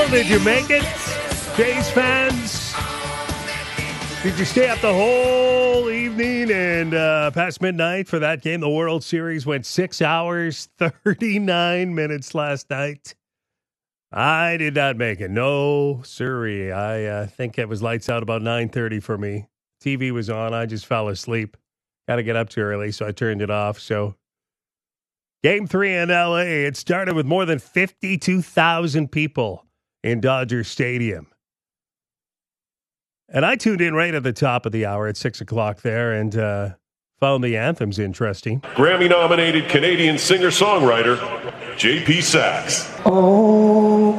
Well, did you make it, Jays fans? Did you stay up the whole evening and past midnight for that game? The World Series went 6 hours, 39 minutes last night. I did not make it. No, sirree. I think it was lights out about 9:30 for me. TV was on. I just fell asleep. Got to get up too early, so I turned it off. So, Game 3 in L.A., it started with more than 52,000 people in Dodger Stadium. And I tuned in right at the top of the hour at 6 o'clock there and found the anthems interesting. Grammy-nominated Canadian singer-songwriter, J.P. Saxe. Oh,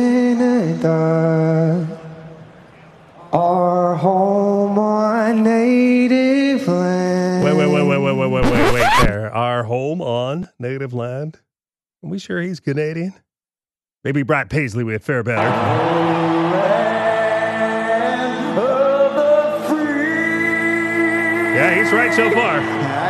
Canada, our home, on native land. Wait there. Our home on native land? Are we sure he's Canadian? Maybe Brad Paisley would fare better. Yeah, he's right so far.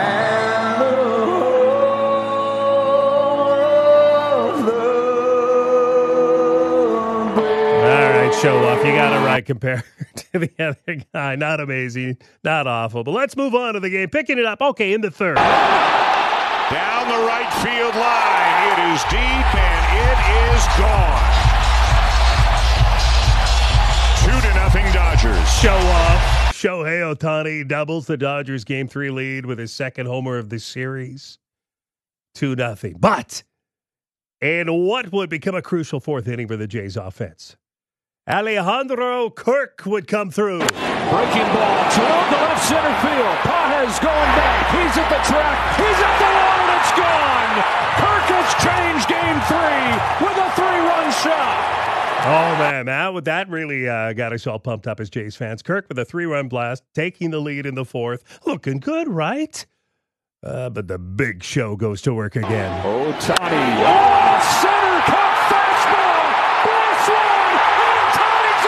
All right, show off. You got it right compared to the other guy. Not amazing, not awful. But let's move on to the game. Picking it up, okay, in the third. Down the right field line. It is deep, and it is gone. 2-0 Dodgers. Show off. Shohei Ohtani doubles the Dodgers' Game 3 lead with his second homer of the series. 2-0. But, and what would become a crucial fourth inning for the Jays offense? Alejandro Kirk would come through. Breaking ball toward the left center field. Pages going back. He's at the track. He's at the wall, and it's gone. Kirk has changed Game 3 with a 3-run shot. Oh, man, that really got us all pumped up as Jays fans. Kirk with a 3-run blast, taking the lead in the fourth. Looking good, right? But the big show goes to work again. Ohtani. Oh, center cut fastball. Ball swung. Ohtani's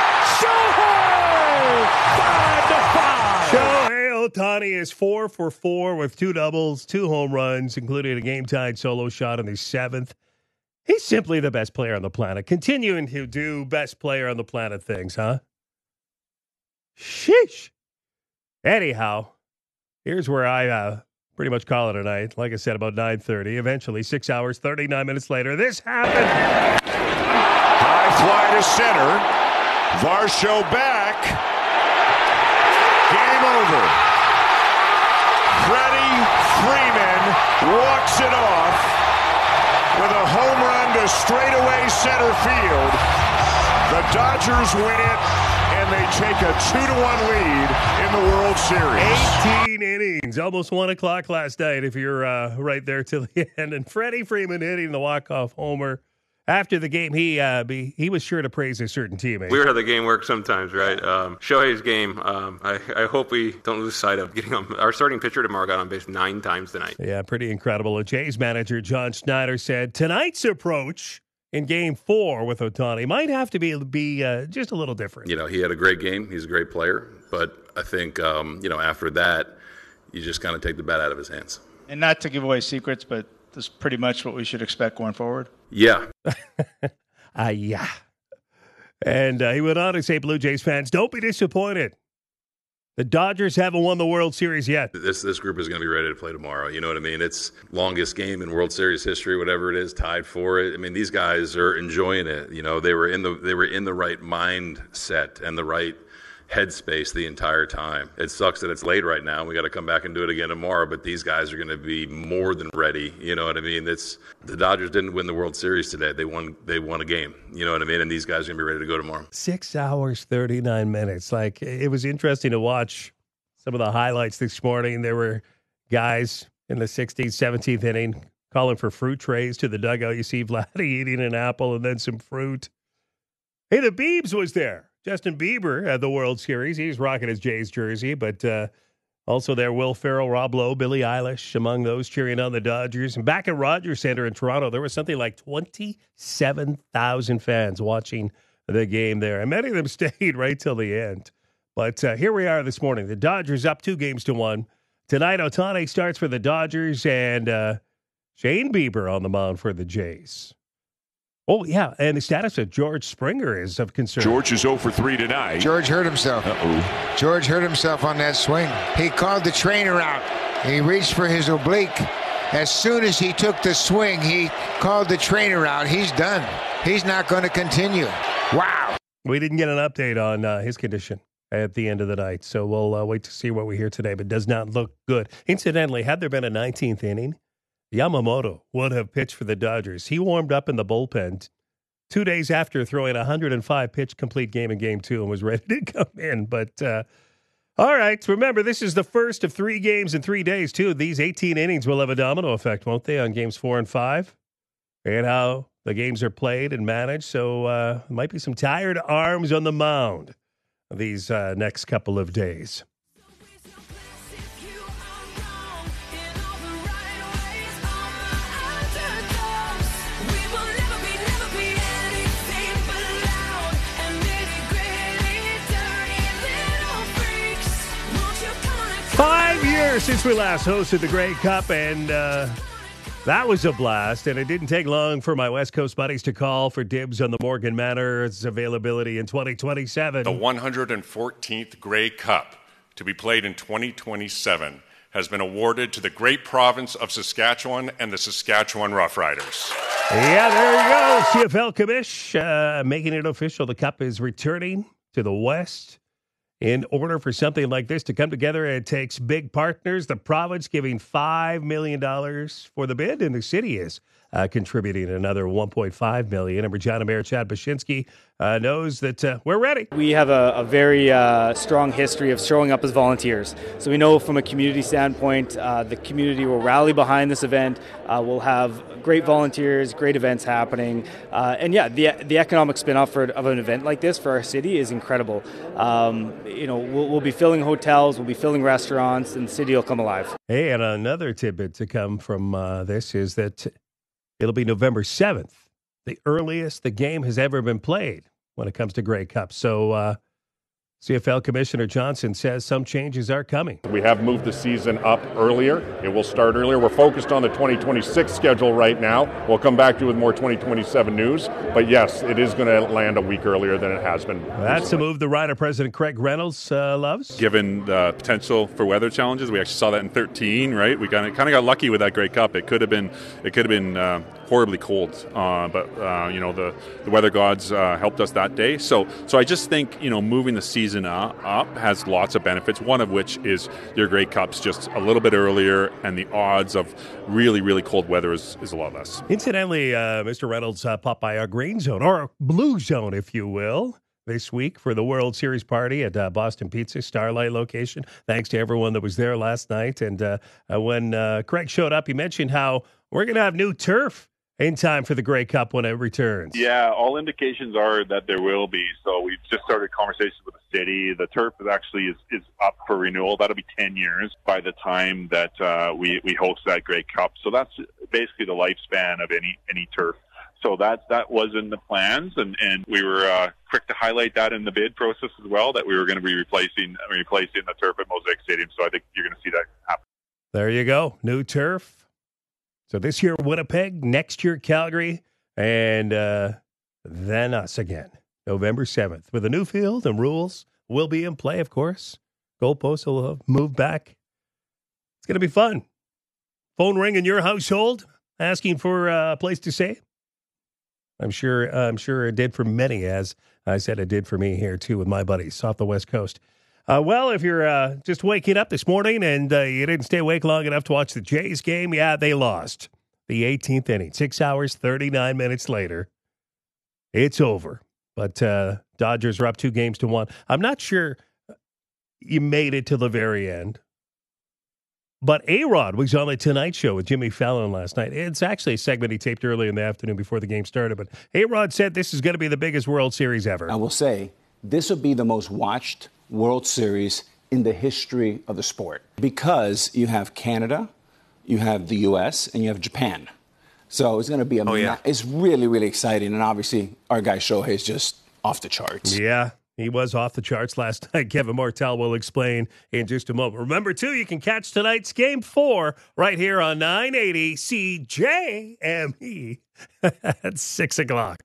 up. Shohei. 5-5. Shohei Ohtani is 4 for 4 with 2 doubles, 2 home runs, including a game-tied solo shot in the 7th. He's simply the best player on the planet. Continuing to do best player on the planet things, huh? Sheesh. Anyhow, here's where I pretty much call it a night. Like I said, about 9:30. Eventually, 6 hours, 39 minutes later, this happened. High fly to center. Varsho back. Game over. Freddie Freeman walks it off with a home run to straightaway center field. The Dodgers win it, and they take a 2-1 lead in the World Series. 18 innings, almost 1 o'clock last night if you're right there till the end. And Freddie Freeman hitting the walk-off homer. After the game, he was sure to praise a certain teammate. Weird how the game works sometimes, right? Shohei's game, I hope we don't lose sight of getting on. Our starting pitcher tomorrow got on base 9 times tonight. Yeah, pretty incredible. A Jays manager, John Schneider, said tonight's approach in Game 4 with Ohtani might have to be just a little different. You know, he had a great game. He's a great player. But I think, after that, you just kind of take the bat out of his hands. And not to give away secrets, but this is pretty much what we should expect going forward. Yeah. Yeah. And he went on to say, Blue Jays fans, don't be disappointed. The Dodgers haven't won the World Series yet. This group is going to be ready to play tomorrow. You know what I mean? It's longest game in World Series history, whatever it is, tied for it. I mean, these guys are enjoying it. You know, they were in the right mindset and the right headspace the entire time. It sucks that it's late right now. We got to come back and do it again tomorrow, but these guys are going to be more than ready. You know what I mean? The Dodgers didn't win the World Series today. They won a game. You know what I mean? And these guys are going to be ready to go tomorrow. 6 hours, 39 minutes. Like, it was interesting to watch some of the highlights this morning. There were guys in the 16th, 17th inning calling for fruit trays to the dugout. You see Vladdy eating an apple and then some fruit. Hey, the Biebs was there. Justin Bieber at the World Series. He's rocking his Jays jersey, but also there, Will Ferrell, Rob Lowe, Billie Eilish, among those cheering on the Dodgers. And back at Rogers Center in Toronto, there was something like 27,000 fans watching the game there. And many of them stayed right till the end. But here we are this morning. The Dodgers up 2-1. Tonight, Ohtani starts for the Dodgers and Shane Bieber on the mound for the Jays. Oh, yeah, and the status of George Springer is of concern. George is 0 for 3 tonight. George hurt himself. George hurt himself on that swing. He called the trainer out. He reached for his oblique. As soon as he took the swing, he called the trainer out. He's done. He's not going to continue. Wow. We didn't get an update on his condition at the end of the night, so we'll wait to see what we hear today, but does not look good. Incidentally, had there been a 19th inning, Yamamoto would have pitched for the Dodgers. He warmed up in the bullpen 2 days after throwing a 105-pitch complete game in Game 2 and was ready to come in. But, all right, remember, this is the first of 3 games in 3 days, too. These 18 innings will have a domino effect, won't they, on Games 4 and 5? And how the games are played and managed. So there might be some tired arms on the mound these next couple of days. Since we last hosted the Grey Cup, and that was a blast, and it didn't take long for my West Coast buddies to call for dibs on the Morgan Manor's availability in 2027. The 114th Grey Cup, to be played in 2027, has been awarded to the great province of Saskatchewan and the Saskatchewan Roughriders. Yeah, there you go. CFL Commish making it official. The Cup is returning to the West. In order for something like this to come together, it takes big partners. The province giving $5 million for the bid, and the city is contributing another $1.5 million. And Regina Mayor Chad Baczynski knows that we're ready. We have a very strong history of showing up as volunteers. So we know from a community standpoint, the community will rally behind this event. We'll have great volunteers, great events happening. And yeah, the economic spin-off of an event like this for our city is incredible. We'll be filling hotels, we'll be filling restaurants, and the city will come alive. Hey, and another tidbit to come from this is that it'll be November 7th, the earliest the game has ever been played when it comes to Grey Cup. So CFL Commissioner Johnson says some changes are coming. We have moved the season up earlier. It will start earlier. We're focused on the 2026 schedule right now. We'll come back to you with more 2027 news. But yes, it is going to land a week earlier than it has been. That's a move the Rider President Craig Reynolds loves. Given the potential for weather challenges, we actually saw that in 2013, right? We kind of got lucky with that Grey Cup. It could have been horribly cold, but the weather gods helped us that day. So I just think moving the season up has lots of benefits, one of which is your Grey Cup's just a little bit earlier, and the odds of really, really cold weather is a lot less. Incidentally, Mr. Reynolds popped by our green zone, or blue zone, if you will, this week for the World Series party at Boston Pizza, Starlight location. Thanks to everyone that was there last night. And when Craig showed up, he mentioned how we're going to have new turf in time for the Grey Cup when it returns. Yeah, all indications are that there will be. So we've just started conversations with the city. The turf is up for renewal. That'll be 10 years by the time that we host that Grey Cup. So that's basically the lifespan of any turf. So that was in the plans, and we were quick to highlight that in the bid process as well, that we were going to be replacing the turf at Mosaic Stadium. So I think you're going to see that happen. There you go, new turf. So this year, Winnipeg, next year, Calgary, and then us again, November 7th. With a new field and rules will be in play, of course. Goalposts will move back. It's going to be fun. Phone ring in your household, asking for a place to stay. I'm sure it did for many, as I said it did for me here, too, with my buddies off the West Coast. Well, if you're just waking up this morning and you didn't stay awake long enough to watch the Jays game, yeah, they lost the 18th inning. 6 hours, 39 minutes later, it's over. But Dodgers are up 2-1. I'm not sure you made it to the very end. But A-Rod was on the Tonight Show with Jimmy Fallon last night. It's actually a segment he taped early in the afternoon before the game started. But A-Rod said this is going to be the biggest World Series ever. I will say this will be the most watched World Series in the history of the sport, because you have Canada, you have the U.S., and you have Japan. So it's going to be it's really, really exciting. And obviously, our guy Shohei is just off the charts. Yeah, He was off the charts last night. Kevin Martell will explain in just a moment. Remember, too, you can catch tonight's Game 4 right here on 980 CJME at 6 o'clock.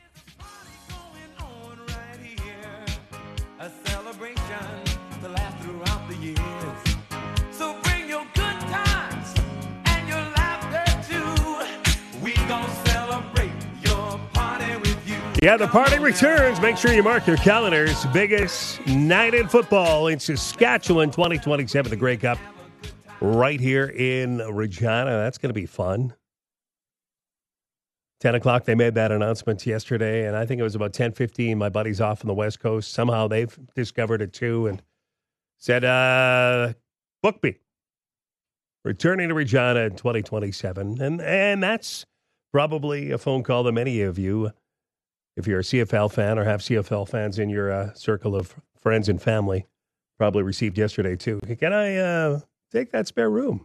Yeah, the party returns. Make sure you mark your calendars. Biggest night in football in Saskatchewan 2027, the Grey Cup, right here in Regina. That's going to be fun. 10 o'clock, they made that announcement yesterday, and I think it was about 10:15. My buddies off on the West Coast, somehow they've discovered it too and said, book me. Returning to Regina in 2027. And that's probably a phone call that many of you, if you're a CFL fan or have CFL fans in your circle of friends and family, probably received yesterday too. Can I take that spare room?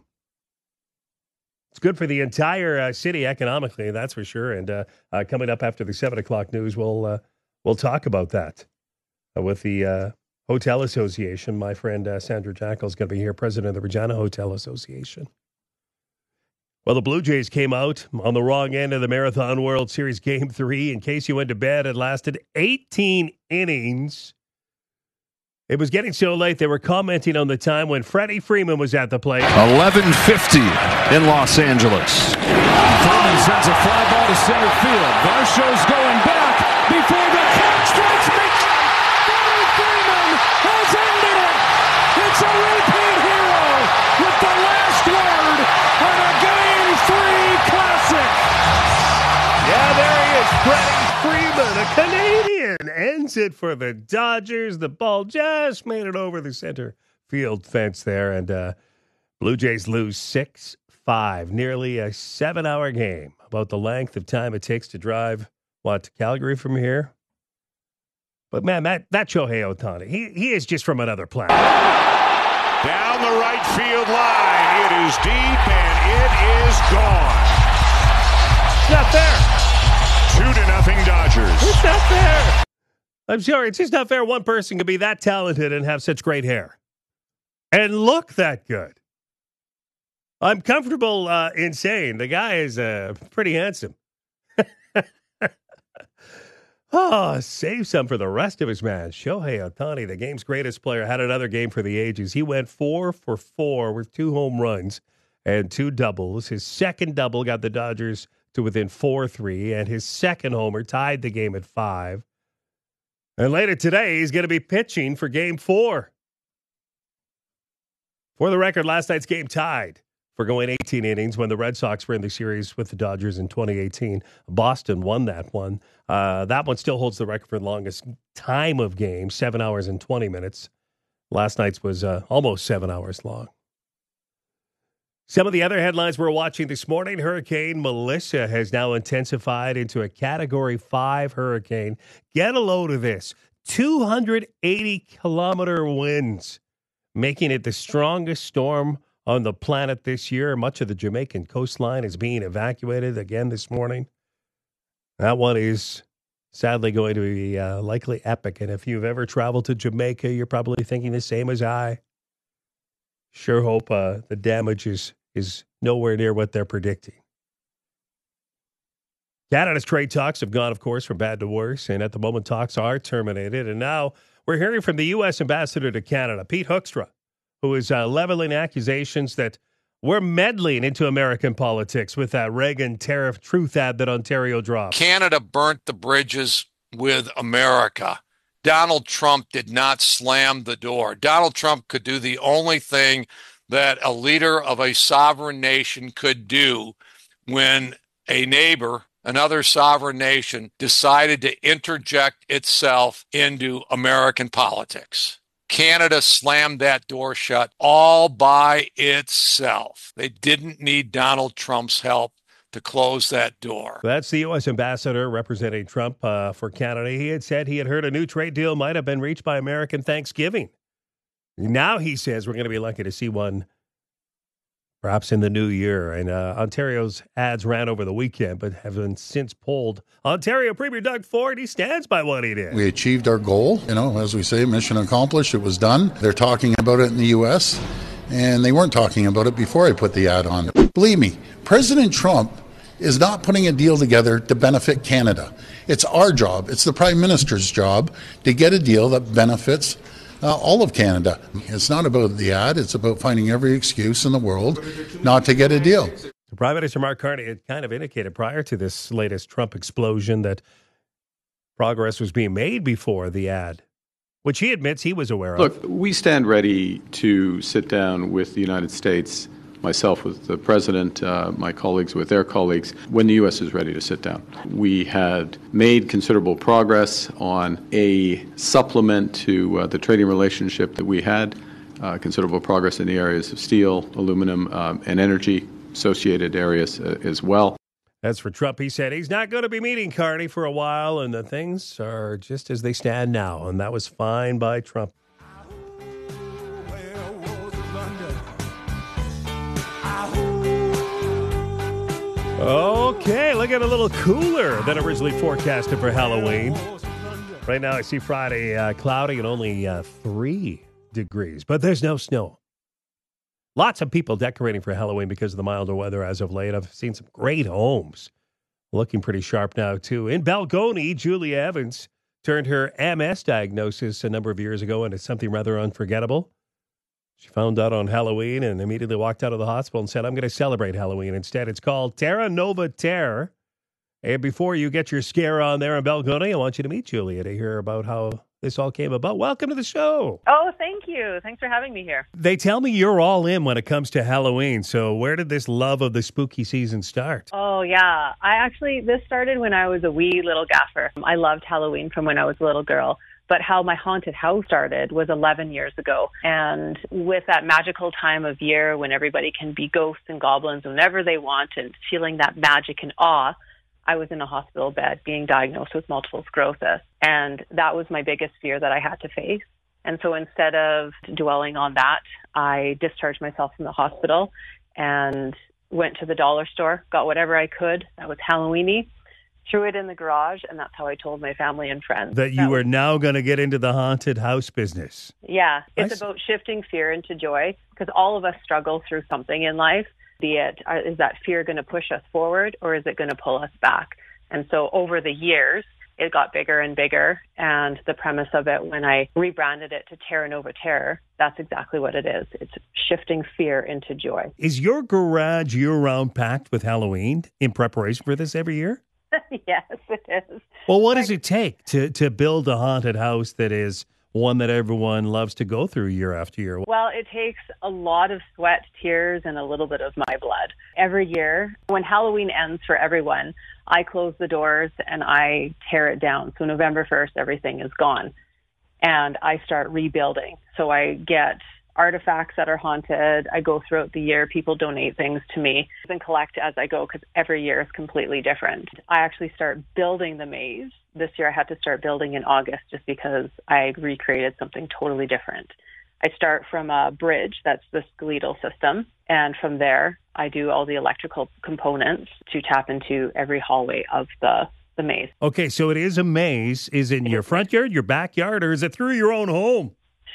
It's good for the entire city economically, that's for sure. And coming up after the 7 o'clock news, we'll talk about that with the Hotel Association. My friend Sandra Jackal is going to be here, president of the Regina Hotel Association. Well, the Blue Jays came out on the wrong end of the Marathon World Series Game 3. In case you went to bed, it lasted 18 innings. It was getting so late, they were commenting on the time when Freddie Freeman was at the plate. 11:50 in Los Angeles. Freeman sends a fly ball to center field. Varsho's going back before the catch strikes me. Freddie Freeman has ended it. It's a repeat hero with the last word on a Game 3 classic. Yeah, there he is, Freddie Freeman, a Canadian, ends it for the Dodgers. The ball just made it over the center field fence there, and Blue Jays lose 6-5, nearly a 7-hour game. About the length of time it takes to drive, to Calgary from here? But, man, that Shohei Ohtani, he is just from another planet. Down the right field line. It is deep, and it is gone. It's not fair. 2-0 Dodgers. It's not fair. I'm sorry, it's just not fair one person can be that talented and have such great hair. And look that good. I'm comfortable in saying the guy is pretty handsome. Oh, save some for the rest of his man. Shohei Ohtani, the game's greatest player, had another game for the ages. He went 4 for 4 with 2 home runs and 2 doubles. His second double got the Dodgers to within 4-3, and his second homer tied the game at 5. And later today, he's going to be pitching for Game 4. For the record, last night's game tied for going 18 innings when the Red Sox were in the series with the Dodgers in 2018. Boston won that one. That one still holds the record for the longest time of game, 7 hours and 20 minutes. Last night's was almost 7 hours long. Some of the other headlines we're watching this morning, Hurricane Melissa has now intensified into a Category 5 hurricane. Get a load of this. 280-kilometer winds, making it the strongest storm on the planet this year. Much of the Jamaican coastline is being evacuated again this morning. That one is sadly going to be likely epic. And if you've ever traveled to Jamaica, you're probably thinking the same as I. Sure hope the damage is nowhere near what they're predicting. Canada's trade talks have gone, of course, from bad to worse. And at the moment, talks are terminated. And now we're hearing from the U.S. ambassador to Canada, Pete Hoekstra, who is leveling accusations that we're meddling into American politics with that Reagan tariff truth ad that Ontario dropped. Canada burnt the bridges with America. Donald Trump did not slam the door. Donald Trump could do the only thing that a leader of a sovereign nation could do when a neighbor, another sovereign nation, decided to interject itself into American politics. Canada slammed that door shut all by itself. They didn't need Donald Trump's help to close that door. That's the U.S. ambassador representing Trump for Canada. He had said he had heard a new trade deal might have been reached by American Thanksgiving. Now he says we're going to be lucky to see one perhaps in the new year. And Ontario's ads ran over the weekend, but have been since pulled. Ontario Premier Doug Ford, he stands by what he did. We achieved our goal. As we say, mission accomplished. It was done. They're talking about it in the U.S., and they weren't talking about it before I put the ad on. Believe me, President Trump is not putting a deal together to benefit Canada. It's our job. It's the Prime Minister's job to get a deal that benefits all of Canada. It's not about the ad. It's about finding every excuse in the world not to get a deal. Prime Minister Mark Carney had kind of indicated prior to this latest Trump explosion that progress was being made before the ad, which he admits he was aware of. Look, we stand ready to sit down with the United States, myself with the President, my colleagues with their colleagues, when the U.S. is ready to sit down. We had made considerable progress on a supplement to the trading relationship that we had, considerable progress in the areas of steel, aluminum, and energy, associated areas as well. As for Trump, he said he's not going to be meeting Carney for a while, and the things are just as they stand now, and that was fine by Trump. Okay, looking a little cooler than originally forecasted for Halloween. Right now I see Friday cloudy and only 3 degrees, but there's no snow. Lots of people decorating for Halloween because of the milder weather as of late. I've seen some great homes looking pretty sharp now, too. In Balgonie, Julia Evans turned her MS diagnosis a number of years ago into something rather unforgettable. She found out on Halloween and immediately walked out of the hospital and said, I'm going to celebrate Halloween instead. It's called Terra Nova Terror. And before you get your scare on there in Balgonie, I want you to meet Julia to hear about how this all came about. Welcome to the show. Oh, thank you. Thanks for having me here. They tell me you're all in when it comes to Halloween. So where did this love of the spooky season start? Oh, yeah. This started when I was a wee little gaffer. I loved Halloween from when I was a little girl. But how my haunted house started was 11 years ago. And with that magical time of year when everybody can be ghosts and goblins whenever they want and feeling that magic and awe, I was in a hospital bed being diagnosed with multiple sclerosis. And that was my biggest fear that I had to face. And so instead of dwelling on that, I discharged myself from the hospital and went to the dollar store, got whatever I could that was Halloween-y, threw it in the garage, and that's how I told my family and friends. That you are now going to get into the haunted house business. Yeah, it's about shifting fear into joy, because all of us struggle through something in life, be it, is that fear going to push us forward, or is it going to pull us back? And so over the years, it got bigger and bigger, and the premise of it, when I rebranded it to Terra Nova Terror, that's exactly what it is. It's shifting fear into joy. Is your garage year-round packed with Halloween in preparation for this every year? Yes, it is. Well, what does it take to build a haunted house that is one that everyone loves to go through year after year? Well, it takes a lot of sweat, tears, and a little bit of my blood. Every year, when Halloween ends for everyone, I close the doors and I tear it down. So November 1st, everything is gone. And I start rebuilding. So I get artifacts that are haunted. I go throughout the year. People donate things to me and collect as I go, because every year is completely different. I actually start building the maze. This year I had to start building in August just because I recreated something totally different. I start from a bridge, that's the skeletal system, and from there I do all the electrical components to tap into every hallway of the maze. Okay, so it is a maze. Is it in your front yard, your backyard, or is it through your own home?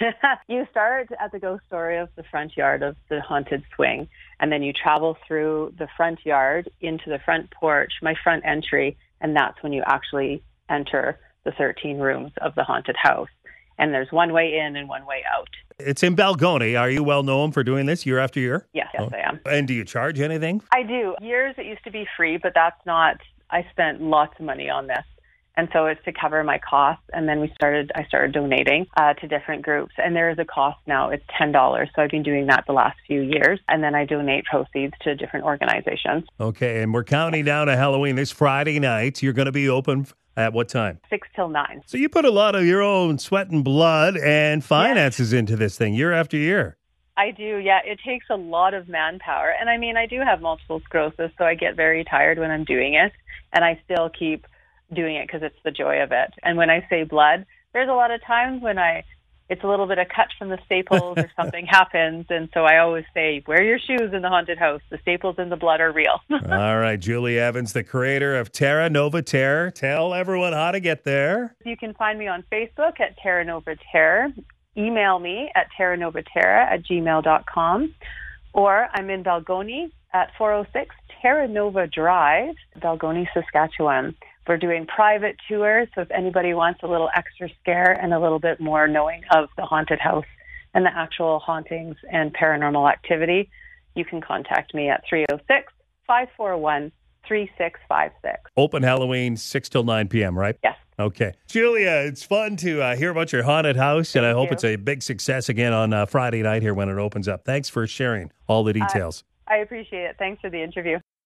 You start at the ghost story of the front yard of the haunted swing, and then you travel through the front yard into the front porch, my front entry, and that's when you actually enter the 13 rooms of the haunted house. And there's one way in and one way out. It's in Balgonie. Are you well known for doing this year after year? Yes, I am. And do you charge anything? I do. Years it used to be free, but that's not. I spent lots of money on this. And so it's to cover my costs. And then I started donating to different groups. And there is a cost now. It's $10. So I've been doing that the last few years. And then I donate proceeds to different organizations. Okay. And we're counting down to Halloween this Friday night. You're going to be open at what time? 6 till 9. So you put a lot of your own sweat and blood and finances into this thing year after year. I do, yeah. It takes a lot of manpower. And I mean, I do have multiple sclerosis, so I get very tired when I'm doing it. And I still keep doing it because it's the joy of it. And when I say blood, there's a lot of times when it's a little bit of cut from the Staples or something happens. And so I always say, wear your shoes in the haunted house. The Staples in the blood are real. All right. Julie Evans, the creator of Terra Nova Terror. Tell everyone how to get there. You can find me on Facebook at Terra Nova Terror. Email me at terranovaterra@gmail.com. Or I'm in Balgonie at 406 Terra Nova Drive, Balgonie, Saskatchewan. We're doing private tours, so if anybody wants a little extra scare and a little bit more knowing of the haunted house and the actual hauntings and paranormal activity, you can contact me at 306-541-3656. Open Halloween, 6 till 9 p.m., right? Yes. Okay. Julia, it's fun to hear about your haunted house, and I hope you. it's a big success again on Friday night here when it opens up. Thanks for sharing all the details. I appreciate it. Thanks for the interview.